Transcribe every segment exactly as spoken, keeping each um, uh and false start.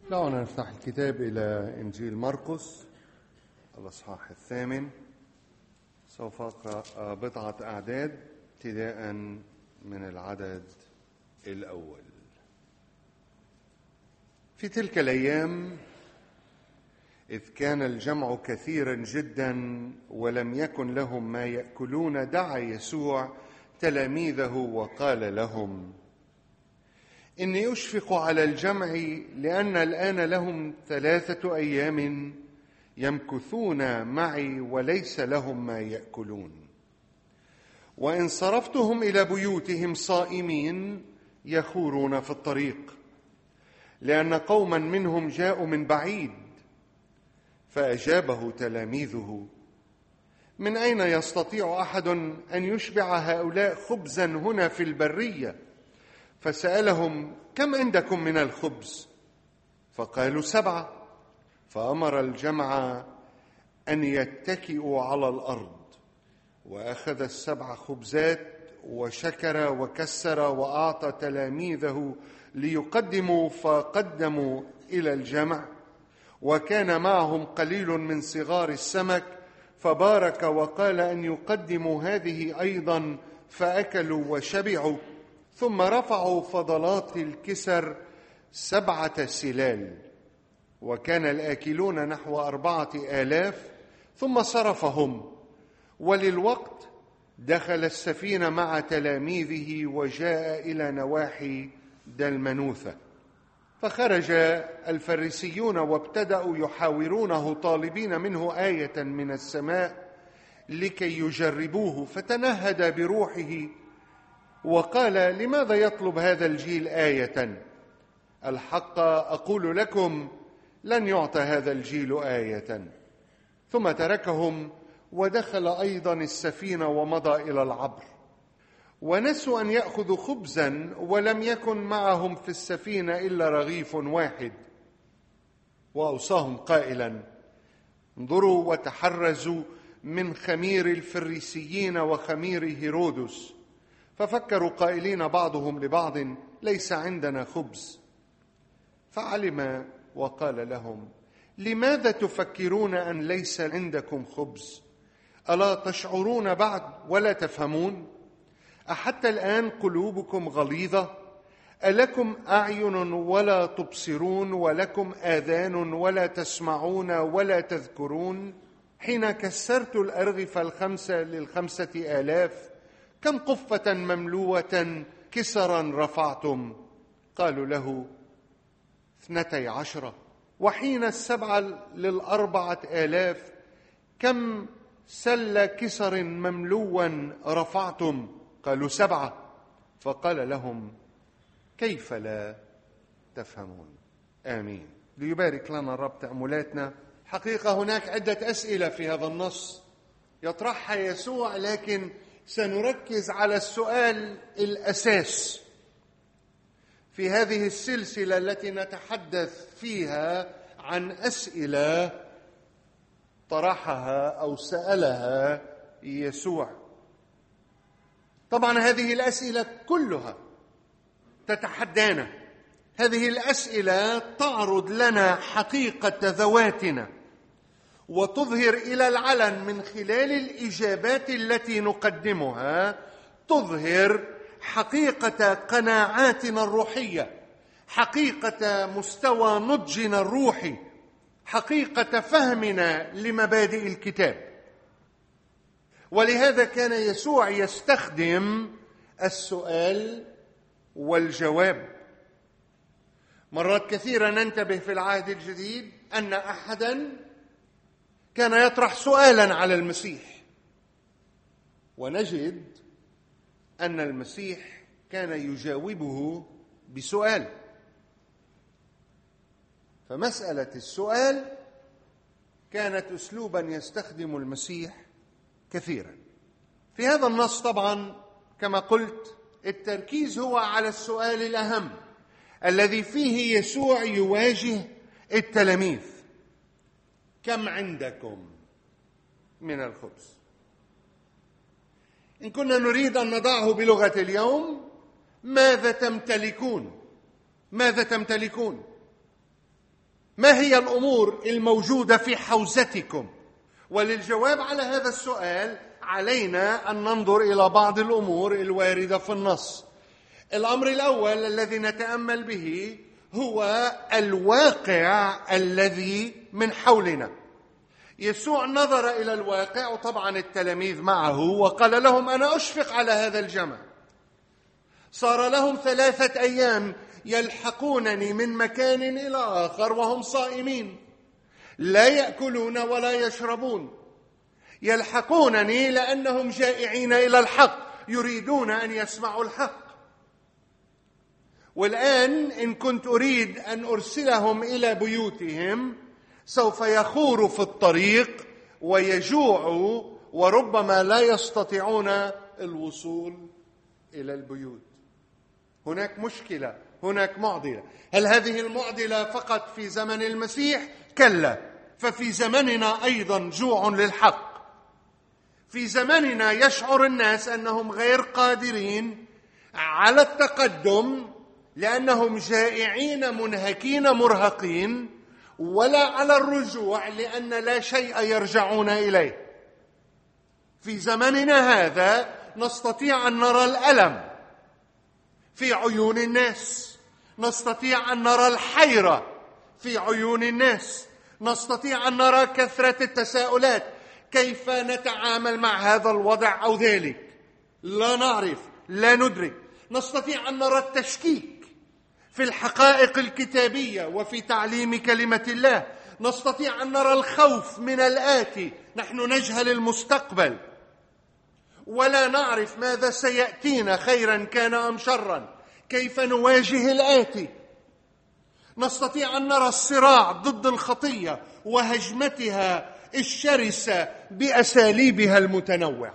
دعونا نفتح الكتاب إلى إنجيل مرقس الإصحاح الثامن. سوف أقرأ بضعة أعداد ابتداء من العدد الأول. في تلك الأيام إذ كان الجمع كثيرا جدا ولم يكن لهم ما يأكلون، دعا يسوع تلاميذه وقال لهم: إني أشفق على الجمع، لأن الآن لهم ثلاثة أيام يمكثون معي وليس لهم ما يأكلون. وإن صرفتهم إلى بيوتهم صائمين يخورون في الطريق، لأن قوما منهم جاءوا من بعيد. فأجابه تلاميذه: من أين يستطيع أحد أن يشبع هؤلاء خبزا هنا في البرية؟ فسألهم: كم عندكم من الخبز؟ فقالوا: سبعة. فأمر الجمع أن يتكئوا على الأرض، وأخذ السبع خبزات وشكر وكسر وأعطى تلاميذه ليقدموا، فقدموا إلى الجمع. وكان معهم قليل من صغار السمك، فبارك وقال أن يقدموا هذه أيضا، فأكلوا وشبعوا. ثم رفعوا فضلات الكسر سبعة سلال، وكان الآكلون نحو أربعة آلاف. ثم صرفهم، وللوقت دخل السفينة مع تلاميذه وجاء إلى نواحي دلمنوثة. فخرج الفريسيون وابتدأوا يحاورونه طالبين منه آية من السماء لكي يجربوه. فتنهد بروحه وقال: لماذا يطلب هذا الجيل آية؟ الحق أقول لكم لن يعطى هذا الجيل آية. ثم تركهم ودخل أيضا السفينة ومضى إلى العبر. ونسوا أن يأخذوا خبزا، ولم يكن معهم في السفينة إلا رغيف واحد. وأوصاهم قائلا: انظروا وتحرزوا من خمير الفريسيين وخمير هيرودس. ففكروا قائلين بعضهم لبعض: ليس عندنا خبز. فعلم وقال لهم: لماذا تفكرون أن ليس عندكم خبز؟ ألا تشعرون بعد ولا تفهمون؟ أحتى الآن قلوبكم غليظة؟ ألكم أعين ولا تبصرون، ولكم آذان ولا تسمعون ولا تذكرون؟ حين كسرت الأرغفة الخمسة للخمسة آلاف، كم قفة مملوءة كسرا رفعتم؟ قالوا له: اثنتي عشرة. وحين السبعة للأربعة آلاف، كم سل كسر مملوءا رفعتم؟ قالوا: سبعة. فقال لهم: كيف لا تفهمون؟ آمين. ليبارك لنا الرب تأملاتنا. حقيقة هناك عدة أسئلة في هذا النص يطرحها يسوع، لكن سنركز على السؤال الأساس في هذه السلسلة التي نتحدث فيها عن أسئلة طرحها أو سألها يسوع. طبعا هذه الأسئلة كلها تتحدانا. هذه الأسئلة تعرض لنا حقيقة ذواتنا، وتظهر إلى العلن من خلال الإجابات التي نقدمها، تظهر حقيقة قناعاتنا الروحية، حقيقة مستوى نضجنا الروحي، حقيقة فهمنا لمبادئ الكتاب. ولهذا كان يسوع يستخدم السؤال والجواب. مرات كثيرة ننتبه في العهد الجديد أن أحدا كان يطرح سؤالا على المسيح، ونجد أن المسيح كان يجاوبه بسؤال. فمسألة السؤال كانت أسلوبا يستخدم المسيح كثيرا. في هذا النص طبعا كما قلت التركيز هو على السؤال الأهم الذي فيه يسوع يواجه التلاميذ: كم عندكم من الخبز؟ إن كنا نريد أن نضعه بلغة اليوم: ماذا تمتلكون؟ ماذا تمتلكون؟ ما هي الأمور الموجودة في حوزتكم؟ وللجواب على هذا السؤال علينا أن ننظر إلى بعض الأمور الواردة في النص. الأمر الأول الذي نتأمل به هو الواقع الذي من حولنا. يسوع نظر إلى الواقع، وطبعا التلاميذ معه، وقال لهم: أنا أشفق على هذا الجمع. صار لهم ثلاثة أيام يلحقونني من مكان إلى آخر وهم صائمين، لا يأكلون ولا يشربون. يلحقونني لأنهم جائعين إلى الحق، يريدون أن يسمعوا الحق. والآن إن كنت أريد أن أرسلهم إلى بيوتهم سوف يخوروا في الطريق ويجوعوا، وربما لا يستطيعون الوصول إلى البيوت. هناك مشكلة، هناك معضلة. هل هذه المعضلة فقط في زمن المسيح؟ كلا، ففي زمننا أيضا جوع للحق. في زمننا يشعر الناس أنهم غير قادرين على التقدم لأنهم جائعين منهكين مرهقين، ولا على الرجوع لأن لا شيء يرجعون إليه. في زمننا هذا نستطيع أن نرى الألم في عيون الناس، نستطيع أن نرى الحيرة في عيون الناس، نستطيع أن نرى كثرة التساؤلات: كيف نتعامل مع هذا الوضع أو ذلك؟ لا نعرف، لا ندرك. نستطيع أن نرى التشكيك في الحقائق الكتابية وفي تعليم كلمة الله. نستطيع أن نرى الخوف من الآتي. نحن نجهل المستقبل ولا نعرف ماذا سيأتينا، خيرا كان أم شرا. كيف نواجه الآتي؟ نستطيع أن نرى الصراع ضد الخطية وهجمتها الشرسة بأساليبها المتنوعة.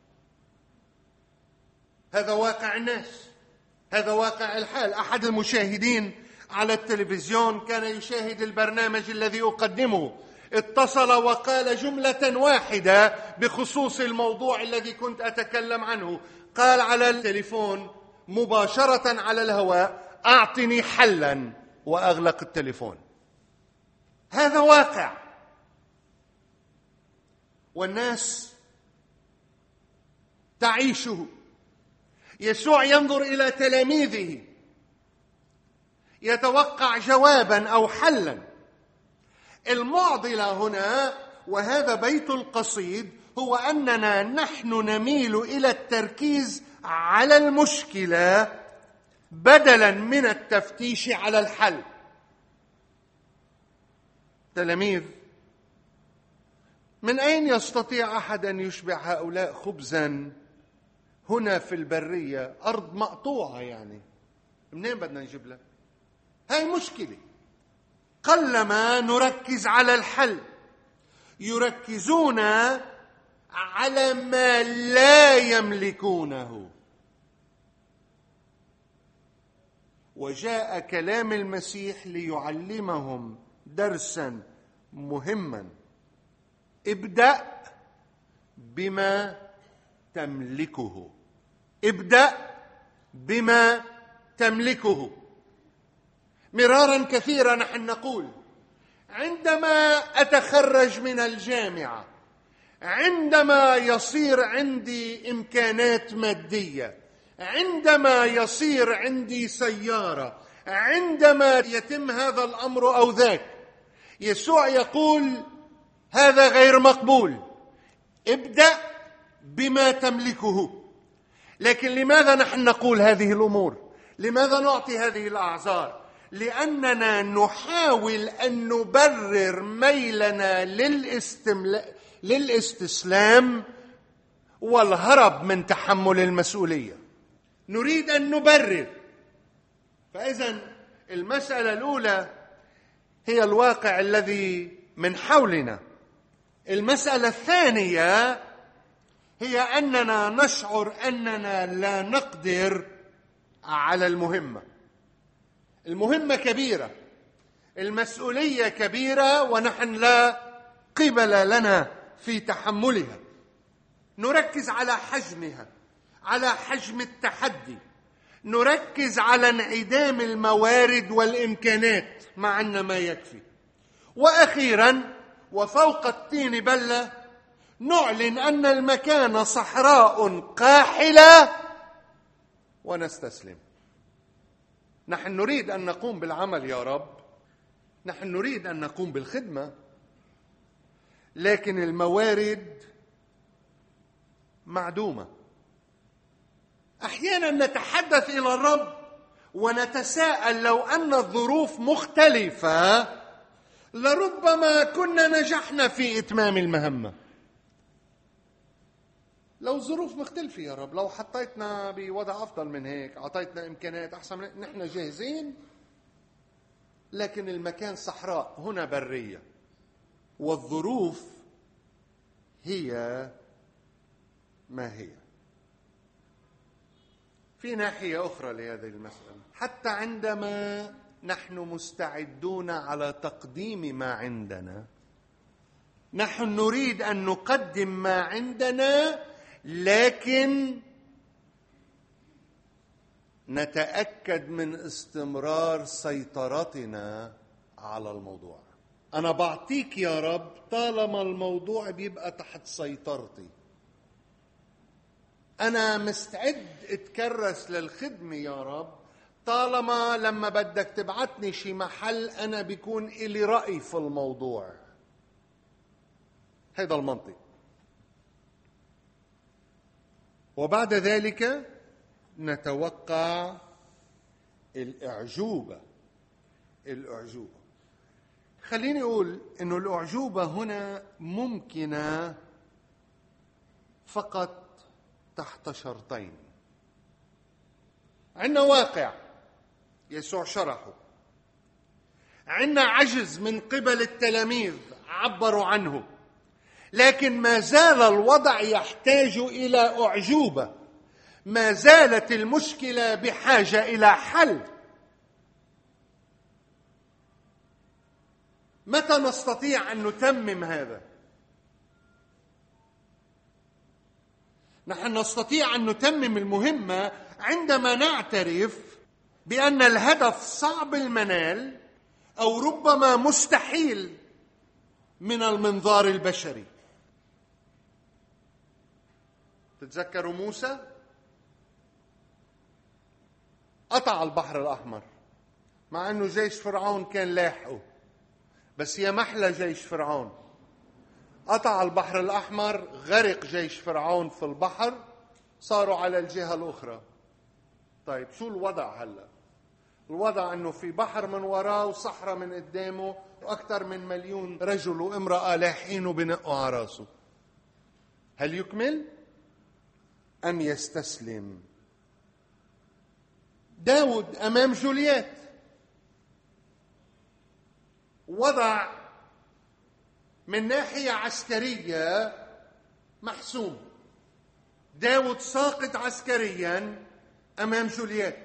هذا واقع الناس، هذا واقع الحال. أحد المشاهدين على التلفزيون كان يشاهد البرنامج الذي أقدمه، اتصل وقال جملة واحدة بخصوص الموضوع الذي كنت أتكلم عنه. قال على التليفون مباشرة على الهواء: أعطني حلا، وأغلق التليفون. هذا واقع، والناس تعيشه. يسوع ينظر إلى تلاميذه يتوقع جوابا أو حلا. المعضلة هنا، وهذا بيت القصيد، هو أننا نحن نميل إلى التركيز على المشكلة بدلا من التفتيش على الحل. تلاميذ: من أين يستطيع أحد أن يشبع هؤلاء خبزا هنا في البرية؟ أرض مقطوعة، يعني منين بدنا نجيب لك؟ هاي مشكلة. قلما نركز على الحل، يركزون على ما لا يملكونه. وجاء كلام المسيح ليعلمهم درسا مهما: ابدأ بما تملكه. ابدأ بما تملكه. مرارا كثيرا نحن نقول: عندما أتخرج من الجامعة، عندما يصير عندي إمكانات مادية، عندما يصير عندي سيارة، عندما يتم هذا الأمر أو ذاك. يسوع يقول: هذا غير مقبول، ابدأ بما تملكه. لكن لماذا نحن نقول هذه الأمور؟ لماذا نعطي هذه الأعذار؟ لأننا نحاول أن نبرر ميلنا للاستملاء للاستسلام والهرب من تحمل المسؤولية. نريد أن نبرر. فإذن المسألة الأولى هي الواقع الذي من حولنا. المسألة الثانية هي أننا نشعر أننا لا نقدر على المهمة. المهمة كبيرة، المسؤولية كبيرة، ونحن لا قبل لنا في تحملها. نركز على حجمها، على حجم التحدي، نركز على انعدام الموارد والإمكانات مع أن ما يكفي. وأخيرا وفوق التين بلة نعلن أن المكان صحراء قاحلة ونستسلم. نحن نريد أن نقوم بالعمل يا رب، نحن نريد أن نقوم بالخدمة، لكن الموارد معدومة. أحيانا نتحدث إلى الرب ونتساءل لو أن الظروف مختلفة لربما كنا نجحنا في إتمام المهمة. لو الظروف مختلفة يا رب، لو حطيتنا بوضع أفضل من هيك، أعطيتنا إمكانيات أحسن من هيك، نحن جاهزين. لكن المكان صحراء، هنا برية، والظروف هي ما هي. في ناحية أخرى لهذه المسألة، حتى عندما نحن مستعدون على تقديم ما عندنا، نحن نريد أن نقدم ما عندنا، لكن نتأكد من استمرار سيطرتنا على الموضوع. أنا بعطيك يا رب طالما الموضوع بيبقى تحت سيطرتي. أنا مستعد اتكرس للخدمة يا رب طالما لما بدك تبعتني شي محل أنا بيكون إلي رأي في الموضوع. هذا المنطق. وبعد ذلك نتوقع الأعجوبة. الأعجوبة خليني أقول إنه الأعجوبة هنا ممكنة فقط تحت شرطين. عندنا واقع يسوع شرحه، عندنا عجز من قبل التلاميذ عبروا عنه، لكن ما زال الوضع يحتاج إلى أعجوبة، ما زالت المشكلة بحاجة إلى حل. متى نستطيع أن نتمم هذا؟ نحن نستطيع أن نتمم المهمة عندما نعترف بأن الهدف صعب المنال أو ربما مستحيل من المنظار البشري. تتذكروا موسى قطع البحر الأحمر مع أنه جيش فرعون كان لاحقه، بس يا محلى جيش فرعون. قطع البحر الأحمر، غرق جيش فرعون في البحر، صاروا على الجهة الأخرى. طيب شو الوضع هلأ؟ الوضع أنه في بحر من وراه وصحراء من قدامه، وأكثر من مليون رجل وامرأة لاحقين وبنقوا على راسه. هل يكمل أم يستسلم؟ داود أمام جوليات وضع من ناحية عسكرية محسوم. داود ساقط عسكريا أمام جوليات،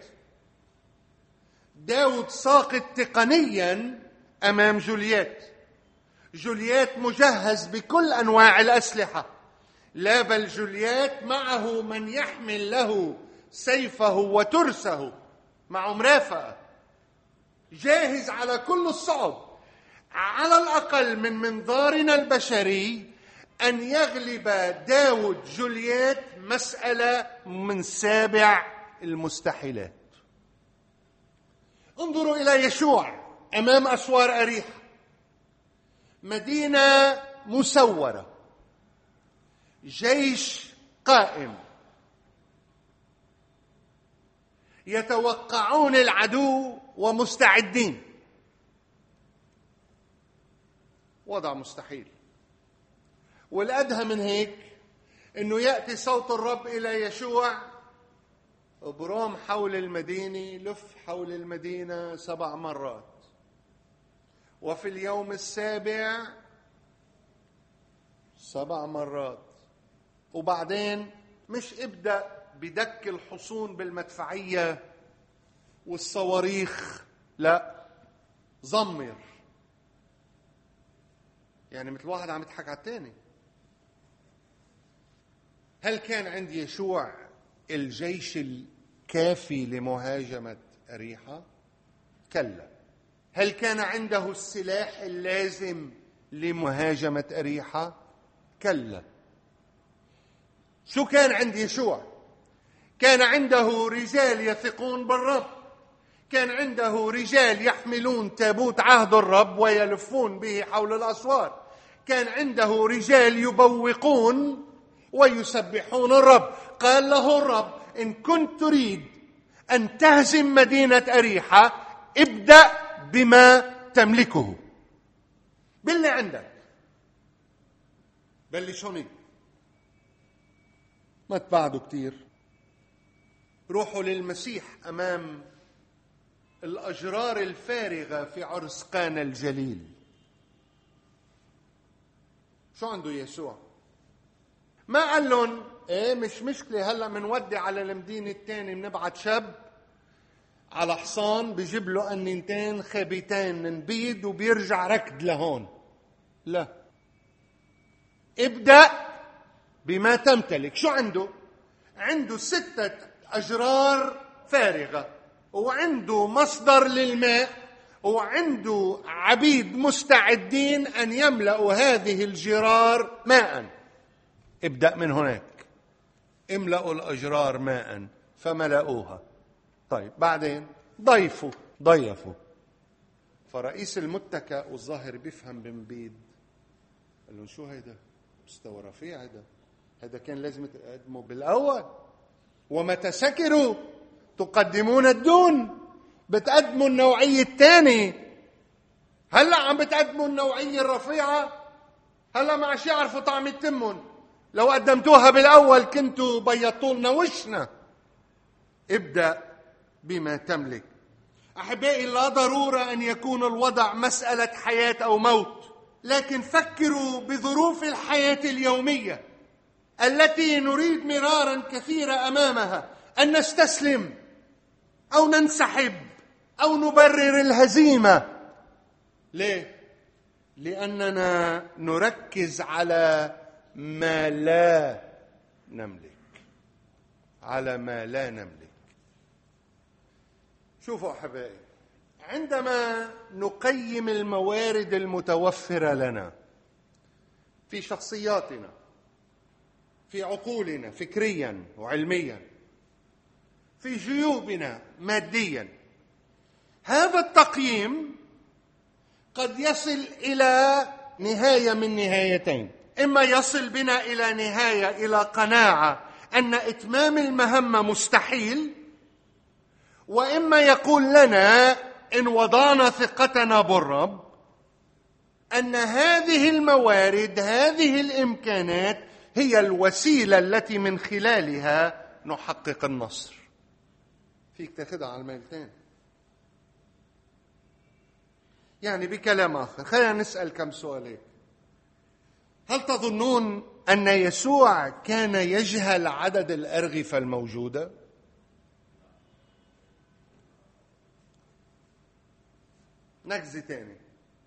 داود ساقط تقنيا أمام جوليات. جوليات مجهز بكل أنواع الأسلحة، لا بل جوليات معه من يحمل له سيفه وترسه، معه مرافقة، جاهز على كل الصعب. على الأقل من منظارنا البشري أن يغلب داود جوليات مسألة من سابع المستحيلات. انظروا إلى يشوع أمام أسوار أريحة، مدينة مسورة، جيش قائم، يتوقعون العدو ومستعدين. وضع مستحيل. والأدهى من هيك أنه يأتي صوت الرب إلى يشوع: ابرم حول المدينة، لف حول المدينة سبع مرات، وفي اليوم السابع سبع مرات. وبعدين مش ابدأ بدك الحصون بالمدفعية والصواريخ، لا، زمر. يعني مثل واحد عم يضحك على الثاني. هل كان عند يشوع الجيش الكافي لمهاجمة أريحة؟ كلا. هل كان عنده السلاح اللازم لمهاجمة أريحة؟ كلا. شو كان عند يشوع؟ كان عنده رجال يثقون بالرب، كان عنده رجال يحملون تابوت عهد الرب ويلفون به حول الأسوار، كان عنده رجال يبوقون ويسبحون الرب. قال له الرب: إن كنت تريد أن تهزم مدينة أريحة ابدأ بما تملكه، باللي عندك، بلش هونيك، ما تبعدوا كتير. روحوا للمسيح أمام الأجرار الفارغة في عرس قانا الجليل. شو عنده يسوع؟ ما قال لهم ايه مش مشكلة، هلا منودي على المدينة الثانية بنبعت شاب على حصان بجيب له قنينتين خبيتين من بيض وبيرجع ركض لهون. لا، ابدأ بما تمتلك. شو عنده؟ عنده ستة أجرار فارغة، وعنده مصدر للماء، وعنده عبيد مستعدين أن يملأوا هذه الجرار ماء. ابدأ من هناك، املأوا الأجرار ماء، فملأوها. طيب بعدين ضيفوا ضيفوا فرئيس المتكأ والظاهر بيفهم بمبيد قال لهم: شو هيدا؟ مستوى رفيع هيدا، هذا كان لازم تقدمه بالأول. ومتى سكروا تقدمون الدون، بتقدموا النوعية الثانية. هلأ عم بتقدموا النوعية الرفيعة، هلأ ما عادش يعرفوا طعم التمن. لو قدمتوها بالأول كنتوا بيضتوا لنا وشنا. ابدأ بما تملك. أحبائي، لا ضرورة أن يكون الوضع مسألة حياة أو موت، لكن فكروا بظروف الحياة اليومية التي نريد مرارا كثيرا أمامها أن نستسلم أو ننسحب أو نبرر الهزيمة. ليه؟ لأننا نركز على ما لا نملك، على ما لا نملك. شوفوا أحبائي، عندما نقيم الموارد المتوفرة لنا في شخصياتنا، في عقولنا فكريا وعلميا، في جيوبنا ماديا، هذا التقييم قد يصل إلى نهاية من نهايتين. إما يصل بنا إلى نهاية، إلى قناعة أن إتمام المهمة مستحيل، وإما يقول لنا إن وضعنا ثقتنا بالرب أن هذه الموارد، هذه الإمكانات هي الوسيلة التي من خلالها نحقق النصر. فيك تاخدها على الميلتين. يعني بكلام آخر، خلينا نسأل كم سؤال هيك. هل تظنون أن يسوع كان يجهل عدد الأرغفة الموجودة؟ نكزة تاني.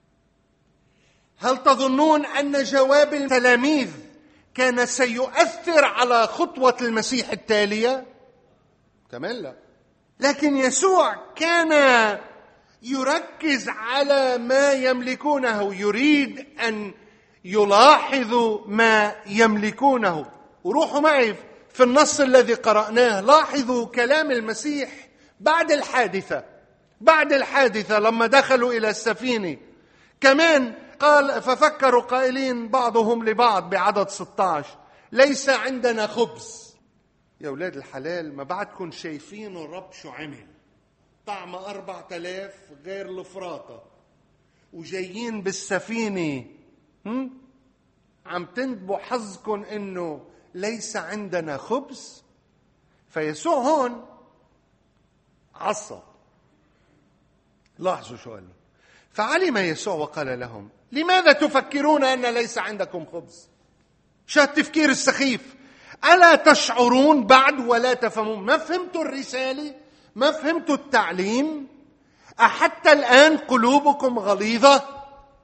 هل تظنون أن جواب التلاميذ كان سيؤثر على خطوة المسيح التالية؟ كمان لا. لكن يسوع كان يركز على ما يملكونه، يريد أن يلاحظوا ما يملكونه. وروحوا معي في النص الذي قرأناه، لاحظوا كلام المسيح بعد الحادثة. بعد الحادثة لما دخلوا إلى السفينة كمان قال: ففكروا قائلين بعضهم لبعض بعدد ستة عشر: ليس عندنا خبز. يا أولاد الحلال، ما بعدكم شايفين الرب شو عمل؟ طعم أربعة آلاف غير الفراطة، وجايين بالسفينة هم؟ عم تندبوا حظكم إنه ليس عندنا خبز. فيسوع هون عصب. لاحظوا شو قال له: فعلم يسوع وقال لهم: لماذا تفكرون أن ليس عندكم خبز؟ شو التفكير السخيف؟ ألا تشعرون بعد ولا تفهمون؟ ما فهمتوا الرسالة؟ ما فهمتوا التعليم؟ أحتى الآن قلوبكم غليظة؟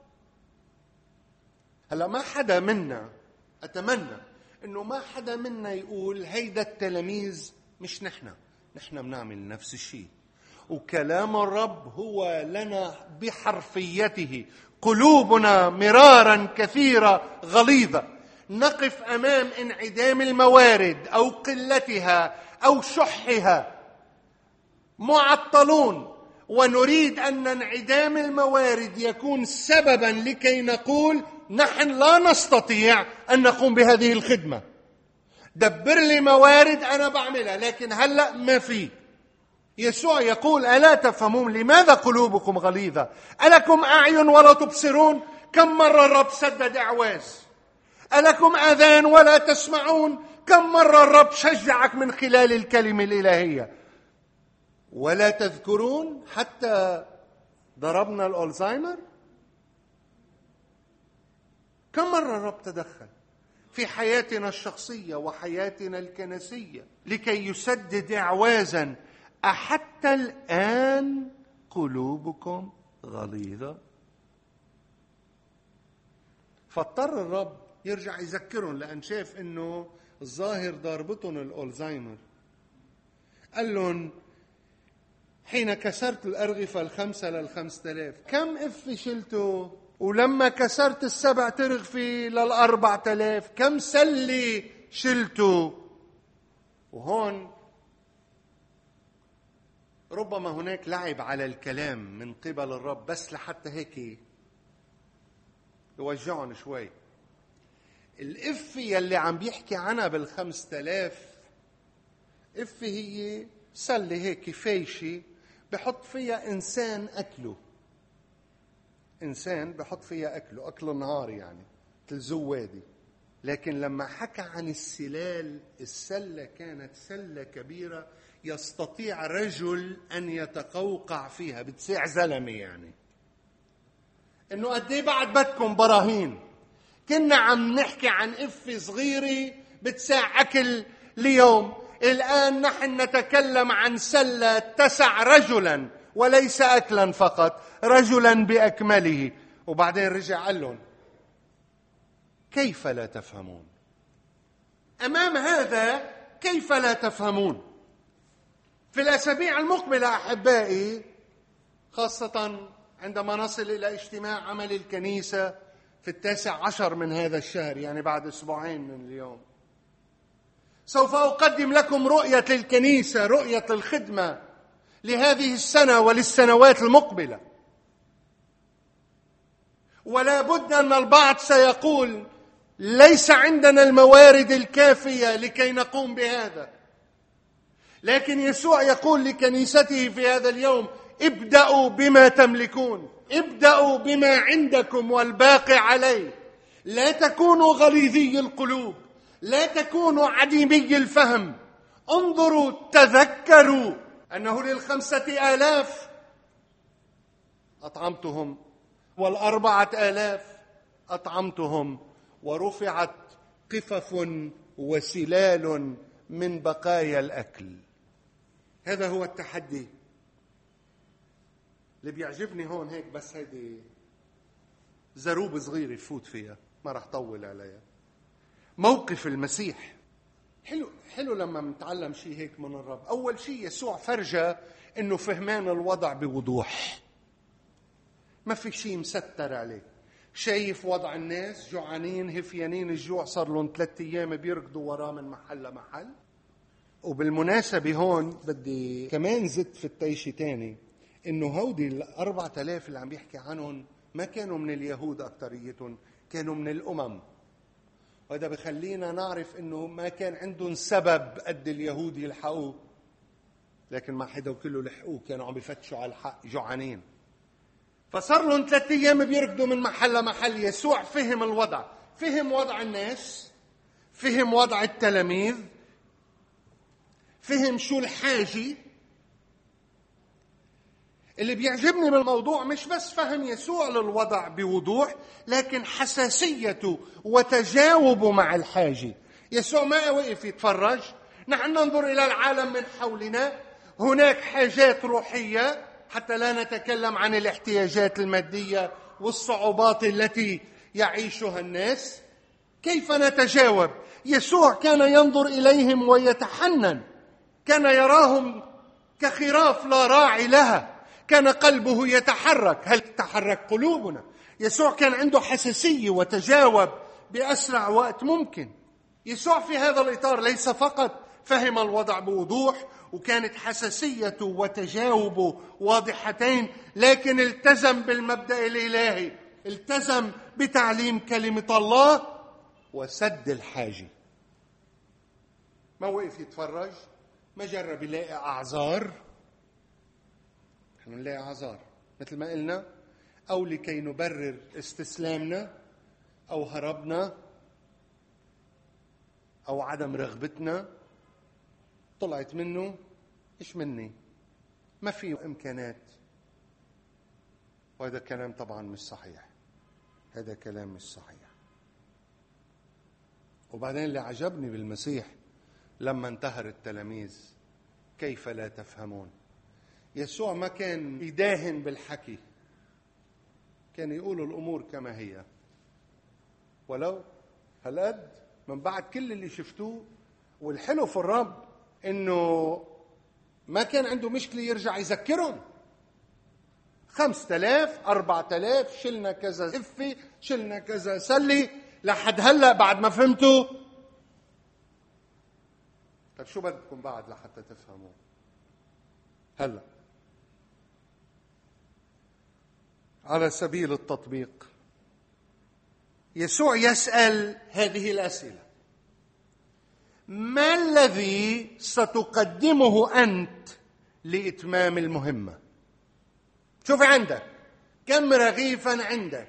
هلا ما حدا منا، أتمنى إنه ما حدا منا يقول هيدا التلاميذ مش نحن، نحن بنعمل نفس الشيء. وكلام الرب هو لنا بحرفيته. قلوبنا مرارا كثيرة غليظة، نقف أمام انعدام الموارد أو قلتها أو شحها، معطلون، ونريد أن انعدام الموارد يكون سببا لكي نقول نحن لا نستطيع أن نقوم بهذه الخدمة. دبر لي موارد أنا بعملها، لكن هلأ ما في. يسوع يقول: ألا تفهمون؟ لماذا قلوبكم غليظة؟ ألكم أعين ولا تبصرون؟ كم مرة الرب سدد أعواز؟ ألكم آذان ولا تسمعون؟ كم مرة الرب شجعك من خلال الكلمة الإلهية؟ ولا تذكرون حتى ضربنا الألزهايمر؟ كم مرة الرب تدخل في حياتنا الشخصية وحياتنا الكنسية لكي يسدد أعوازا؟ أحتى الآن قلوبكم غليظة؟ فاضطر الرب يرجع يذكرهم، لأن شاف إنه الظاهر ضاربتهم الألزهايمر. قال لهم: حين كسرت الأرغفة الخمسة للخمسة آلاف كم إف شلتوا؟ ولما كسرت السبع ترغفي للأربعة آلاف كم سلة شلتوا؟ وهون ربما هناك لعب على الكلام من قبل الرب، بس لحتى هيك يوجعهم شوي. الإف يلي عم بيحكي عنها بالخمسة آلاف، إف هي سلة هيك فايشة بحط فيها إنسان أكله، إنسان بحط فيها أكله، أكل النهار يعني، مثل زوادي. لكن لما حكى عن السلال، السلة كانت سلة كبيرة يستطيع رجل أن يتقوقع فيها، بتساع زلمة يعني. إنه قد إيه بعد بدكم براهين؟ كنا عم نحكي عن إف صغيرة بتساع أكل ليوم، الآن نحن نتكلم عن سلة تسع رجلا، وليس أكلا فقط، رجلا بأكمله. وبعدين رجع قال لهم: كيف لا تفهمون؟ أمام هذا كيف لا تفهمون؟ في الأسابيع المقبلة أحبائي، خاصة عندما نصل إلى اجتماع عمل الكنيسة في التاسع عشر من هذا الشهر، يعني بعد أسبوعين من اليوم، سوف أقدم لكم رؤية للكنيسة، رؤية الخدمة لهذه السنة وللسنوات المقبلة. ولا بد أن البعض سيقول: ليس عندنا الموارد الكافية لكي نقوم بهذا. لكن يسوع يقول لكنيسته في هذا اليوم: ابدأوا بما تملكون، ابدأوا بما عندكم والباقي عليه. لا تكونوا غليظي القلوب، لا تكونوا عديمي الفهم. انظروا، تذكروا أنه للخمسة آلاف أطعمتهم، والأربعة آلاف أطعمتهم، ورفعت قفف وسلال من بقايا الأكل. هذا هو التحدي اللي بيعجبني هون. هيك بس هيدي زروب صغير يفوت فيها، ما رح طول عليها. موقف المسيح حلو حلو لما نتعلم شيء هيك من الرب. أول شيء يسوع فرجة إنه فهمان الوضع بوضوح، ما في شيء مستر عليه. شايف وضع الناس جوعانين هفيانين الجوع، صار لهم ثلاثة أيام بيركضوا وراه من محل لمحل. وبالمناسبة هون بدي كمان زدت في التيشي تاني، إنه هودي الأربعة آلاف اللي عم بيحكي عنهم ما كانوا من اليهود أكتريتهم، كانوا من الأمم. وهذا بخلينا نعرف إنه ما كان عندهم سبب قد اليهود يلحقوه، لكن ما حدا وكله لحقوه، كانوا عم بيفتشوا على الحق جوعانين. فصار لهم ثلاثة أيام بيركضوا من محل لمحل. يسوع فهم الوضع، فهم وضع الناس، فهم وضع التلاميذ، فهم شو الحاجة. اللي بيعجبني بالموضوع مش بس فهم يسوع للوضع بوضوح، لكن حساسيته وتجاوبه مع الحاجة. يسوع ما وقف يتفرج. نحن ننظر إلى العالم من حولنا، هناك حاجات روحية، حتى لا نتكلم عن الاحتياجات المادية والصعوبات التي يعيشها الناس. كيف نتجاوب؟ يسوع كان ينظر إليهم ويتحنن، كان يراهم كخراف لا راعي لها، كان قلبه يتحرك. هل تحرك قلوبنا؟ يسوع كان عنده حساسية وتجاوب بأسرع وقت ممكن. يسوع في هذا الإطار ليس فقط فهم الوضع بوضوح وكانت حساسيته وتجاوبه واضحتين، لكن التزم بالمبدأ الإلهي، التزم بتعليم كلمة الله وسد الحاجة. ما وقف يتفرج، ما جرب يلاقي أعذار. نحن نلاقي أعذار مثل ما قلنا، أو لكي نبرر استسلامنا أو هربنا أو عدم رغبتنا. طلعت منه إيش مني، ما فيه إمكانات. وهذا كلام طبعا مش صحيح، هذا كلام مش صحيح. وبعدين اللي عجبني بالمسيح لما انتهر التلاميذ، كيف لا تفهمون؟ يسوع ما كان يداهن بالحكي، كان يقول الأمور كما هي. ولو هالقد من بعد كل اللي شفتوه. والحلو في الرب إنه ما كان عنده مشكلة يرجع يذكرهم. خمسة آلاف أربعة آلاف شلنا كذا زفة، شلنا كذا سلي، لحد هلأ بعد ما فهمتوا. طيب شو بدكم بعد لحتى تفهموا؟ هلأ على سبيل التطبيق، يسوع يسأل هذه الأسئلة: ما الذي ستقدمه أنت لإتمام المهمة؟ شوف عندك كم رغيفا عندك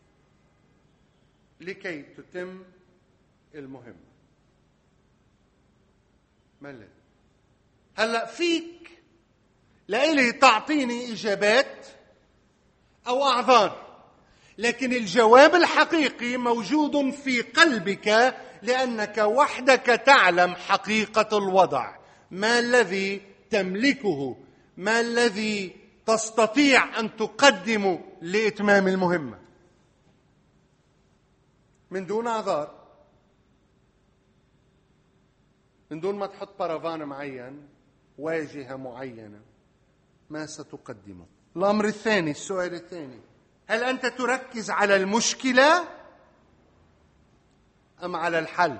لكي تتم المهمة. ما الذي؟ هلأ فيك لإلي تعطيني إجابات أو أعذار، لكن الجواب الحقيقي موجود في قلبك، لأنك وحدك تعلم حقيقة الوضع. ما الذي تملكه؟ ما الذي تستطيع أن تقدمه لإتمام المهمة من دون أعذار، من دون ما تحط برافان معين، واجهة معينة؟ ما ستقدمه؟ الأمر الثاني، السؤال الثاني: هل أنت تركز على المشكلة أم على الحل؟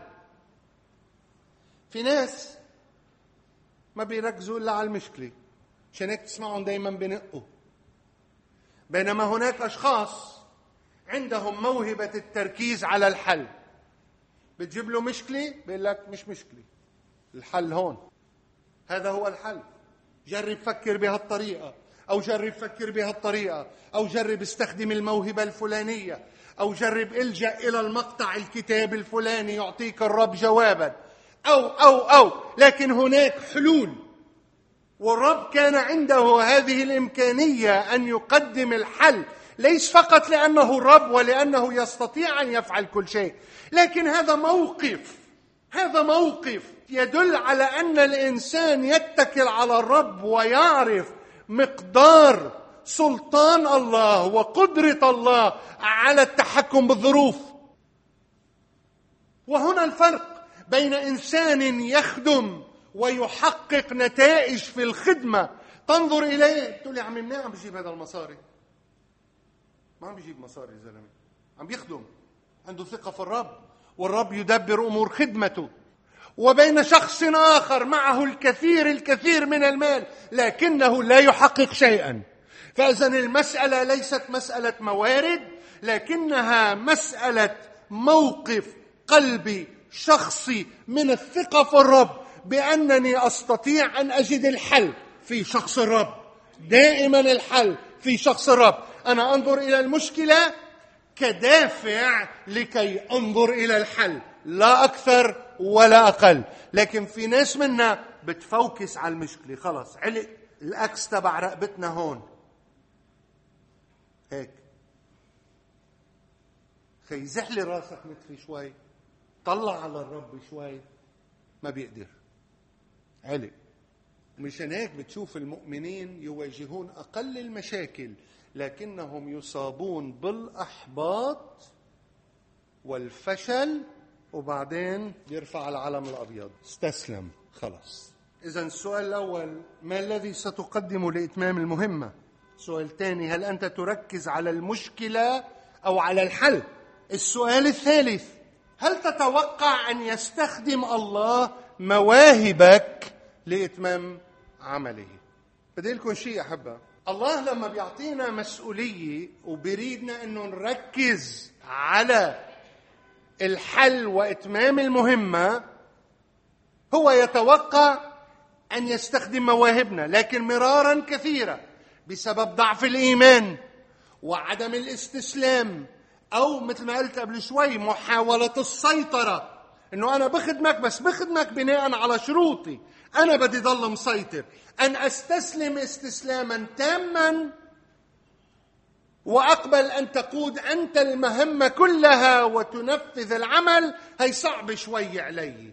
في ناس ما بيركزوا إلا على المشكلة، عشان هيك تسمعهم دايما بنقوا. بينما هناك أشخاص عندهم موهبة التركيز على الحل. بتجيب له مشكلة بيقول لك مش مشكلة، الحل هون، هذا هو الحل. جرب فكر بهالطريقة، أو جرب فكر بهالطريقة، أو جرب استخدم الموهبة الفلانية، أو جرب الجأ إلى المقطع الكتاب الفلاني يعطيك الرب جوابا، أو أو أو لكن هناك حلول. والرب كان عنده هذه الإمكانية أن يقدم الحل، ليس فقط لأنه الرب ولأنه يستطيع أن يفعل كل شيء، لكن هذا موقف، هذا موقف يدل على أن الإنسان يتكل على الرب ويعرف مقدار سلطان الله وقدرة الله على التحكم بالظروف. وهنا الفرق بين إنسان يخدم ويحقق نتائج في الخدمة تنظر إليه تقول لي: عمي منين عم بيجيب هذا المصاري؟ ما عم بيجيب مصاري زلمة، عم بيخدم، عنده ثقة في الرب والرب يدبر أمور خدمته. وبين شخص آخر معه الكثير الكثير من المال لكنه لا يحقق شيئا. فإذا المسألة ليست مسألة موارد، لكنها مسألة موقف قلبي شخصي من الثقة في الرب بأنني أستطيع أن أجد الحل في شخص الرب. دائما الحل في شخص الرب. أنا أنظر إلى المشكلة كدافع لكي أنظر إلى الحل، لا أكثر ولا أقل. لكن في ناس منا بتفوكس على المشكلة، خلاص علق الأكس تبع رقبتنا هون هيك، خي زحلي راسك مثلي شوي، طلع على الرب شوي، ما بيقدر، علق. مشان هيك بتشوف المؤمنين يواجهون أقل المشاكل لكنهم يصابون بالأحباط والفشل، وبعدين يرفع العلم الأبيض، استسلم، خلاص إذن السؤال الأول: ما الذي ستقدم لإتمام المهمة؟ السؤال الثاني: هل أنت تركز على المشكلة أو على الحل؟ السؤال الثالث: هل تتوقع أن يستخدم الله مواهبك لإتمام عمله؟ بدي لكم شيء أحبة، الله لما بيعطينا مسؤولية وبيريدنا أنه نركز على الحل وإتمام المهمة، هو يتوقع أن يستخدم مواهبنا، لكن مرارا كثيرا بسبب ضعف الإيمان وعدم الاستسلام، أو مثل ما قلت قبل شوي محاولة السيطرة، أنه أنا بخدمك بس بخدمك بناء على شروطي، أنا بدي ضل مسيطر، أن أستسلم استسلاما تاما وأقبل أن تقود أنت المهمة كلها وتنفذ العمل، هي صعب شوي علي.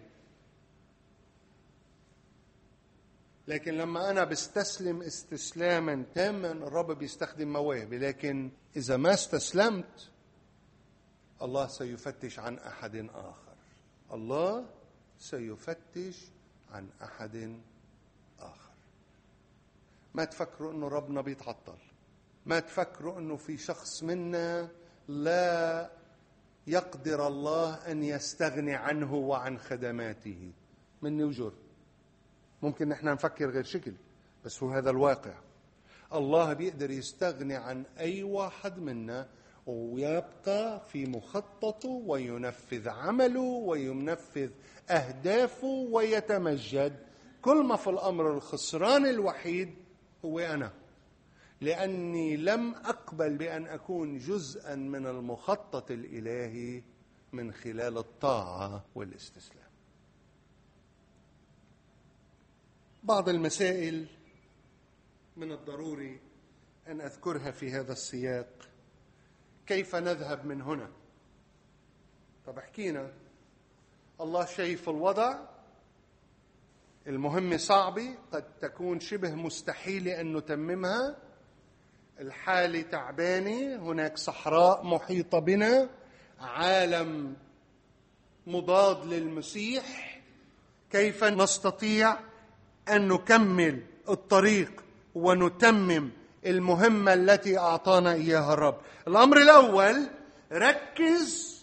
لكن لما أنا بستسلم استسلاما تاما الرب بيستخدم مواهبي. لكن إذا ما استسلمت الله سيفتش عن أحد آخر، الله سيفتش عن أحد آخر. ما تفكروا أنه ربنا بيتعطل، ما تفكروا أنه في شخص منا لا يقدر الله أن يستغني عنه وعن خدماته. مني وجر ممكن نحن نفكر غير شكل، بس هو هذا الواقع. الله بيقدر يستغني عن أي واحد منا ويبقى في مخططه وينفذ عمله وينفذ أهدافه ويتمجد. كل ما في الأمر الخسران الوحيد هو أنا، لأني لم أقبل بأن أكون جزءا من المخطط الإلهي من خلال الطاعة والاستسلام. بعض المسائل من الضروري أن أذكرها في هذا السياق. كيف نذهب من هنا؟ طب احكينا. الله شايف الوضع، المهمة صعبة، قد تكون شبه مستحيلة أن نتممها، الحالة تعبانة، هناك صحراء محيطة بنا، عالم مضاد للمسيح. كيف نستطيع أن نكمل الطريق ونتمم المهمة التي أعطانا إياها الرب؟ الأمر الأول: ركز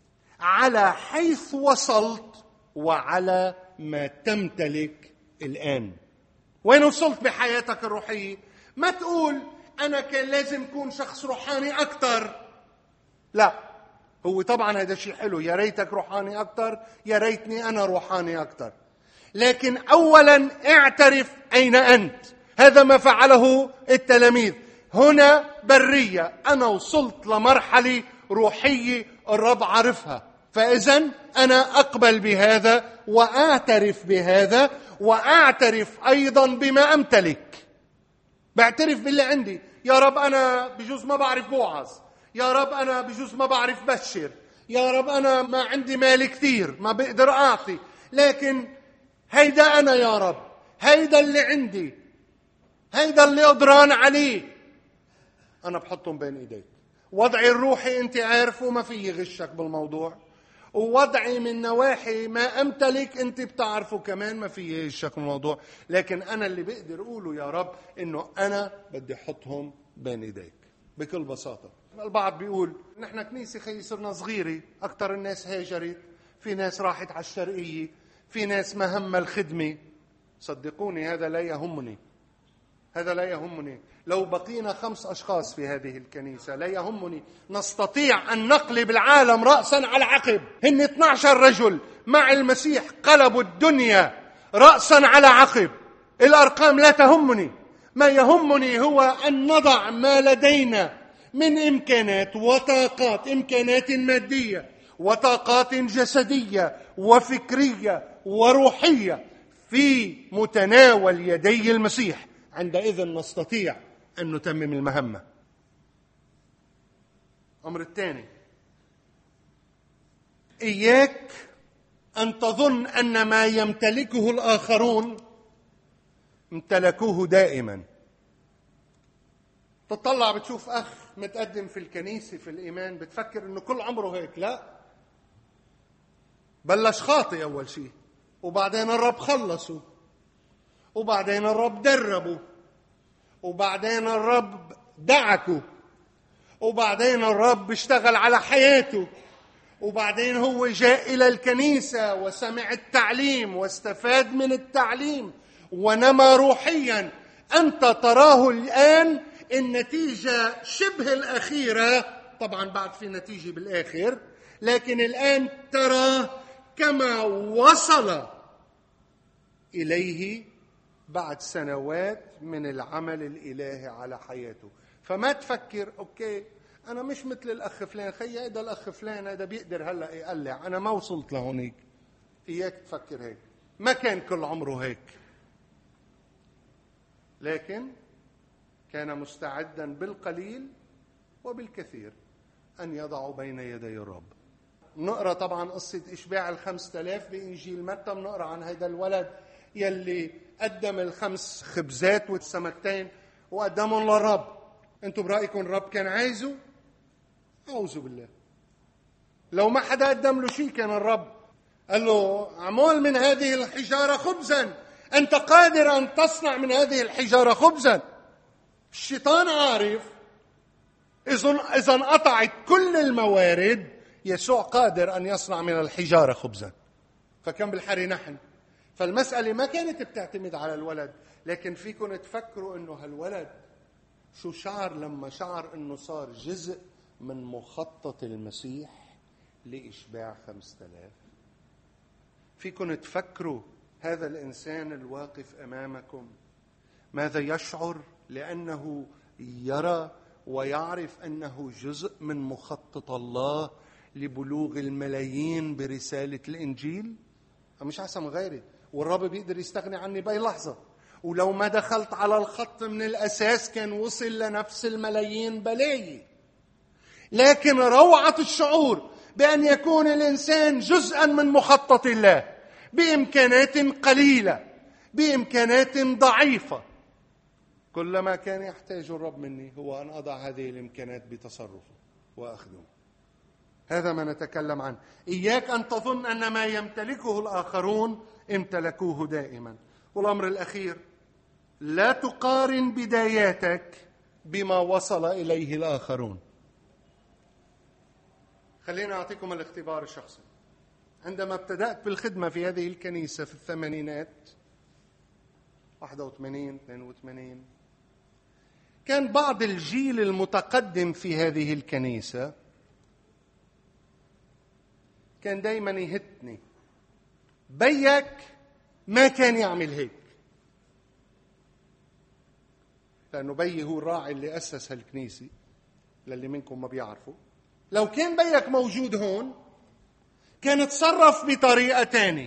على حيث وصلت وعلى ما تمتلك الآن. وين وصلت بحياتك الروحية؟ ما تقول أنا كان لازم أكون شخص روحاني أكتر. لا، هو طبعا هذا شيء حلو، يا ريتك روحاني أكتر، يا ريتني أنا روحاني أكتر، لكن أولا اعترف أين أنت. هذا ما فعله التلاميذ. هنا برية، أنا وصلت لمرحلة روحية الرب عرفها، فإذن أنا أقبل بهذا وأعترف بهذا، وأعترف أيضا بما أمتلك. بعترف باللي عندي. يا رب أنا بجوز ما بعرف بوعظ، يا رب أنا بجوز ما بعرف بشر، يا رب أنا ما عندي مال كثير ما بقدر أعطي، لكن هيدا أنا يا رب، هيدا اللي عندي، هيدا اللي قدران عليه، أنا بحطهم بين إيديك. وضعي الروحي أنت عارفه، ما فيه غشك بالموضوع، ووضعي من نواحي ما أمتلك أنت بتعرفه كمان، ما فيه غشك بالموضوع، لكن أنا اللي بقدر أقوله يا رب إنه أنا بدي أحطهم بين إيديك بكل بساطة. البعض بيقول نحن كنيسة خي صرنا صغيرة، أكتر الناس هاجرت، في ناس راحت على الشرقية، في ناس ما هم الخدمة. صدقوني هذا لا يهمني، هذا لا يهمني. لو بقينا خمس أشخاص في هذه الكنيسة لا يهمني، نستطيع أن نقلب العالم رأسا على عقب. هن اثني عشر رجل مع المسيح قلبوا الدنيا رأسا على عقب. الأرقام لا تهمني، ما يهمني هو أن نضع ما لدينا من إمكانات وطاقات، إمكانات مادية وطاقات جسدية وفكرية وروحية في متناول يدي المسيح. عندئذ نستطيع أن نتمم المهمة. الأمر الثاني: إياك أن تظن أن ما يمتلكه الآخرون امتلكوه دائما. تطلع بتشوف أخ متقدم في الكنيسة في الإيمان، بتفكر أنه كل عمره هيك. لا، بلش خاطئ أول شيء، وبعدين الرب خلصه، وبعدين الرب دربه، وبعدين الرب دعكه، وبعدين الرب اشتغل على حياته، وبعدين هو جاء إلى الكنيسة وسمع التعليم واستفاد من التعليم ونمى روحيا. أنت تراه الآن النتيجة شبه الأخيرة، طبعا بعد في نتيجة بالآخر، لكن الآن ترى كما وصل إليه بعد سنوات من العمل الإلهي على حياته. فما تفكر أوكي أنا مش مثل الأخ فلان، خي هذا الأخ فلان هذا بيقدر هلأ يقلع، أنا ما وصلت لهونيك. إياك تفكر هيك، ما كان كل عمره هيك، لكن كان مستعدا بالقليل وبالكثير أن يضع بين يدي الرب. نقرأ طبعا قصة إشباع الخمسة آلاف بإنجيل متى، نقرأ عن هذا الولد يلي قدم الخمس خبزات والسمكتين وقدمهم للرب. أنتم برأيكم الرب كان عايزه؟ أعوذ بالله، لو ما حدا قدم له شيء كان الرب قال له اعمل من هذه الحجارة خبزا، أنت قادر أن تصنع من هذه الحجارة خبزا. الشيطان عارف إذا انقطعت كل الموارد يسوع قادر أن يصنع من الحجارة خبزا، فكان بالحري نحن. فالمسألة ما كانت بتعتمد على الولد، لكن فيكم تفكروا أنه هالولد شو شعر لما شعر أنه صار جزء من مخطط المسيح لإشباع خمسة آلاف. فيكم تفكروا هذا الإنسان الواقف أمامكم ماذا يشعر، لأنه يرى ويعرف أنه جزء من مخطط الله لبلوغ الملايين برسالة الإنجيل. مش عسى غيري، والرب بيقدر يستغني عني بأي لحظة، ولو ما دخلت على الخط من الأساس كان وصل لنفس الملايين بلايي. لكن روعة الشعور بأن يكون الإنسان جزءا من مخطط الله بإمكانات قليلة، بإمكانات ضعيفة. كل ما كان يحتاج الرب مني هو أن أضع هذه الإمكانات بتصرفه وأخذه. هذا ما نتكلم عنه. إياك أن تظن أن ما يمتلكه الآخرون امتلكوه دائما. والأمر الأخير، لا تقارن بداياتك بما وصل إليه الآخرون. خلينا أعطيكم الاختبار الشخصي. عندما ابتدأت بالخدمة في هذه الكنيسة في الثمانينات واحد وثمانين اثنين وثمانين، كان بعض الجيل المتقدم في هذه الكنيسة كان دايما يهتني، بيك ما كان يعمل هيك، لأنه بيي هو الراعي اللي أسس هالكنيسة. للي منكم ما بيعرفوا، لو كان بيك موجود هون كان تصرف بطريقة تانية.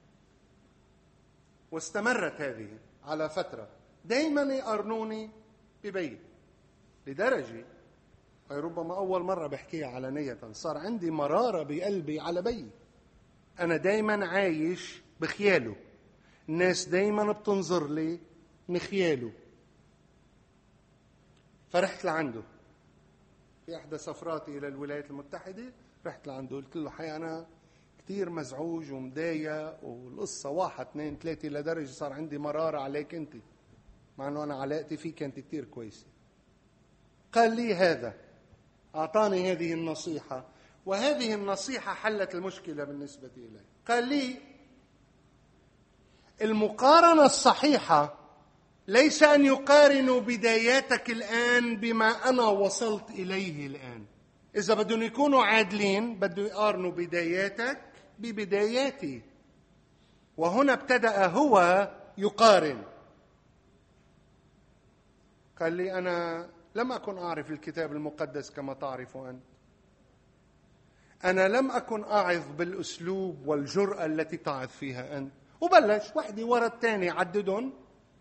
واستمرت هذه على فترة، دايما يقارنوني ببيي، لدرجة ربما أول مرة بحكيها علنية صار عندي مرارة بقلبي على بيي. أنا دايما عايش بخياله، الناس دايما بتنظر لي مخياله. فرحت لعنده في إحدى سفراتي إلى الولايات المتحدة، رحت لعنده قلت له حقيقة أنا كتير مزعوج ومضايق، والقصة واحد اثنين ثلاثة لدرجة صار عندي مرارة عليك أنت، مع أنه أنا علاقتي فيه كانت كتير كويسة. قال لي هذا، أعطاني هذه النصيحة، وهذه النصيحة حلت المشكلة بالنسبة إلي. قال لي المقارنة الصحيحة ليس أن يقارنوا بداياتك الآن بما أنا وصلت إليه الآن. إذا بدهم يكونوا عادلين بدهم يقارنوا بداياتك ببداياتي. وهنا ابتدأ هو يقارن. قال لي أنا لم أكن أعرف الكتاب المقدس كما تعرف أنت. أنا لم أكن أعظ بالأسلوب والجرأة التي تعظ فيها أنت. وبلش وحدي ورا الثاني عددهم،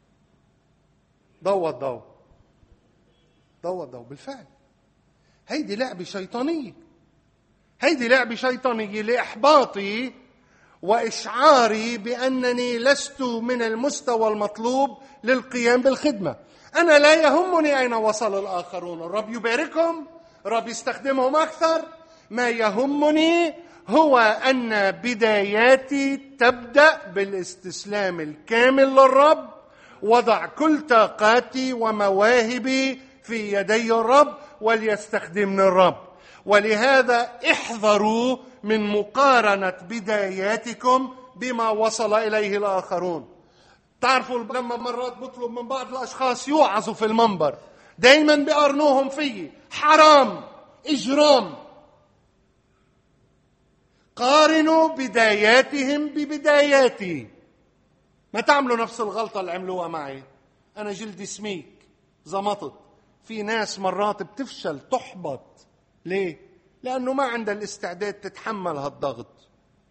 ضوى الضوء ضوى الضوء. بالفعل هيدي لعبة شيطانية، هيدي لعبة شيطانية لإحباطي وإشعاري بأنني لست من المستوى المطلوب للقيام بالخدمة. أنا لا يهمني أين وصل الآخرون، الرب يباركهم، الرب يستخدمهم أكثر. ما يهمني هو أن بداياتي تبدأ بالاستسلام الكامل للرب وضع كل طاقاتي ومواهبي في يدي الرب وليستخدمني الرب. ولهذا احذروا من مقارنة بداياتكم بما وصل إليه الآخرون. تعرفوا لما مرات بطلب من بعض الأشخاص يوعظوا في المنبر دايما بيقارنوهم فيي، حرام، إجرام. قارنوا بداياتهم ببداياتي. ما تعملوا نفس الغلطة اللي عملوها معي. أنا جلدي سميك، زمطت. في ناس مرات بتفشل، تحبط. ليه؟ لأنه ما عندها الاستعداد تتحمل هالضغط.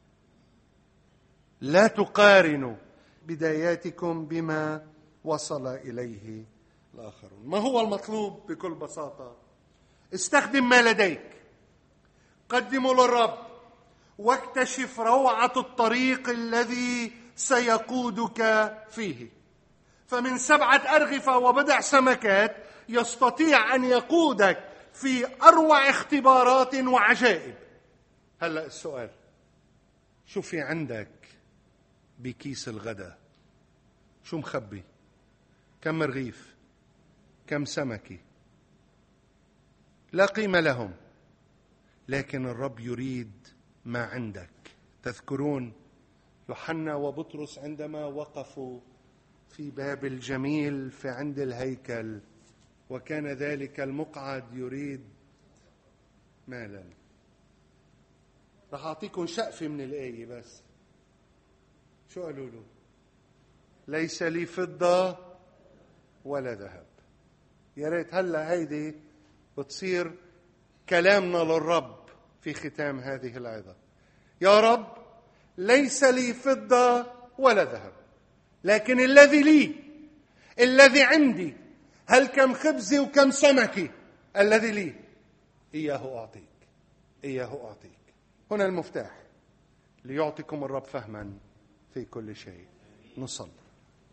لا تقارنوا بداياتكم بما وصل إليه الآخرون. ما هو المطلوب بكل بساطة؟ استخدم ما لديك، قدمه للرب، واكتشف روعة الطريق الذي سيقودك فيه. فمن سبعة أرغفة وبضع سمكات يستطيع أن يقودك في أروع اختبارات وعجائب. هلأ السؤال، شو في عندك بكيس الغداء؟ شو مخبي؟ كم رغيف؟ كم سمكة؟ لا قيمة لهم، لكن الرب يريد ما عندك. تذكرون يوحنا وبطرس عندما وقفوا في باب الجميل في عند الهيكل، وكان ذلك المقعد يريد مالا. رح أعطيكم شقفة من الآية بس. شو قالوا له؟ ليس لي فضة ولا ذهب. يا ريت هلا هيدي بتصير كلامنا للرب في ختام هذه العظة. يا رب، ليس لي فضة ولا ذهب، لكن الذي لي، الذي عندي، هل كم خبزة وكم سمكة، الذي لي إياه أعطيك، إياه أعطيك. هنا المفتاح ليعطيكم الرب فهما في كل شيء. نصلي.